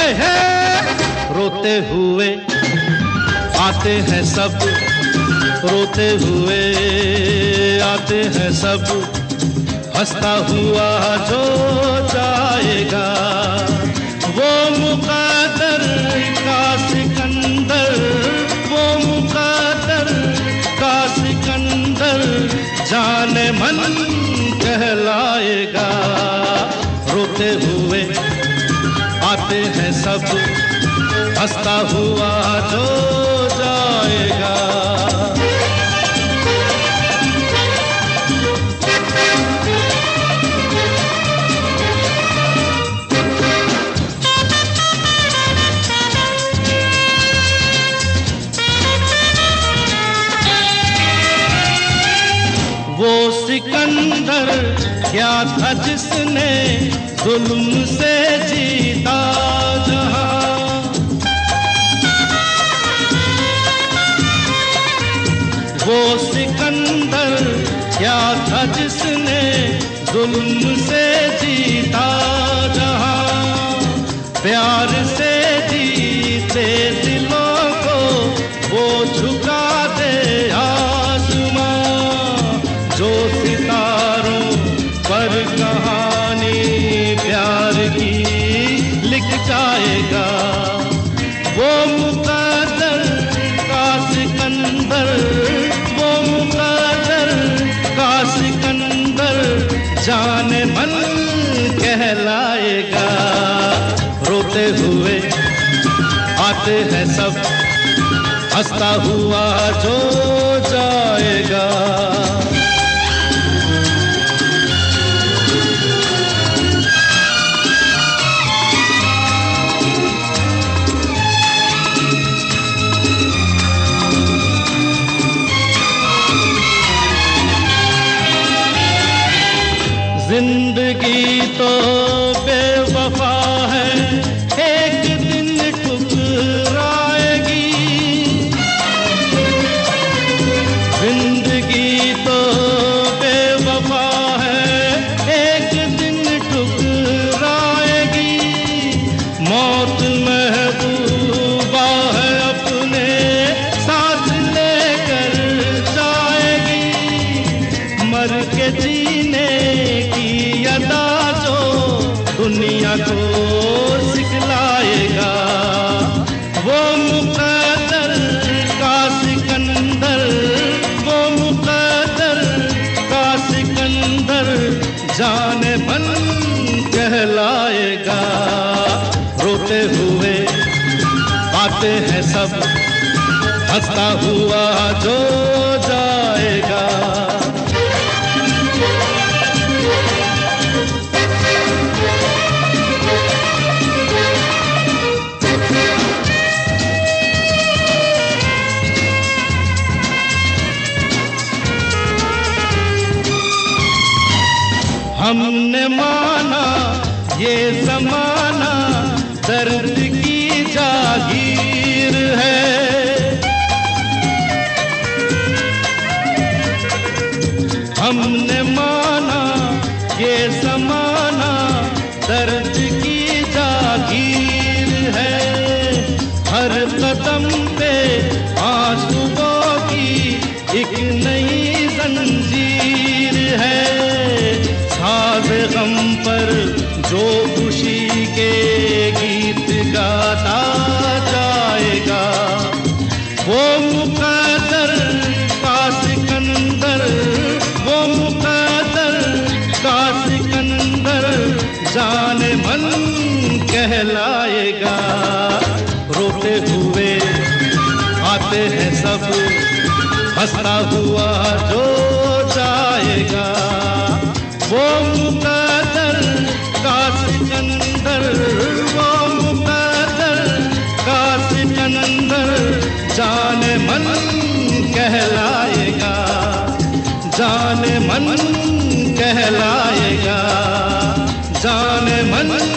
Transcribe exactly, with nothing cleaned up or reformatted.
है, है। रोते हुए आते हैं सब, रोते हुए आते हैं सब, हंसता हुआ जो जाएगा वो मुक़द्दर का सिकंदर, वो मुक़द्दर का सिकंदर जाने मन कहलाएगा। रोते हुए आते हैं सब, हंसता हुआ जो जाएगा। वो सिकंदर क्या था जिसने जुल्म से जीता जहां, वो सिकंदर क्या था जिसने जुल्म से जीता जहां, प्यार से जीते दिलों को वो झुका दे आसमां, जो सितारों पर कहानी प्यार की लिख जाएगा। वो मुक़द्दर का सिकंदर, वो मुक़द्दर का सिकंदर जाने मन कहलाएगा। रोते हुए आते हैं सब, हंसता हुआ जो जाएगा। जिंदगी तो बेवफा है, एक दिन ठुकराएगी। जिंदगी तो बेवफा है, एक दिन ठुकराएगी। मौत महबूबा है, अपने साथ लेकर जाएगी। मर के जीने अदा जो दुनिया को सिखलाएगा। वो मुक़द्दर का सिकंदर, वो मुक़द्दर का सिकंदर जाने मन कहलाएगा। रोते हुए आते हैं सब, हंसता हुआ जो जाएगा। हमने माना ये ज़माना दर्द की जागीर है, हमने माना ये ज़माना दर्द की जागीर है। हर कदम पे आंसुओं की एक नई जंजीर है। साज़ गम पर जो खुशी के गीत गाता जाएगा, वो मुक़द्दर का सिकंदर, वो मुक़द्दर का सिकंदर जाने मन कहलाएगा। रोते हुए आते हैं सब, हंसता हुआ जो जाएगा। वो मुक़द्दर का सिकंदर, वो मुक़द्दर का सिकंदर जाने मन कहलाएगा, जाने मन कहलाएगा, जाने मन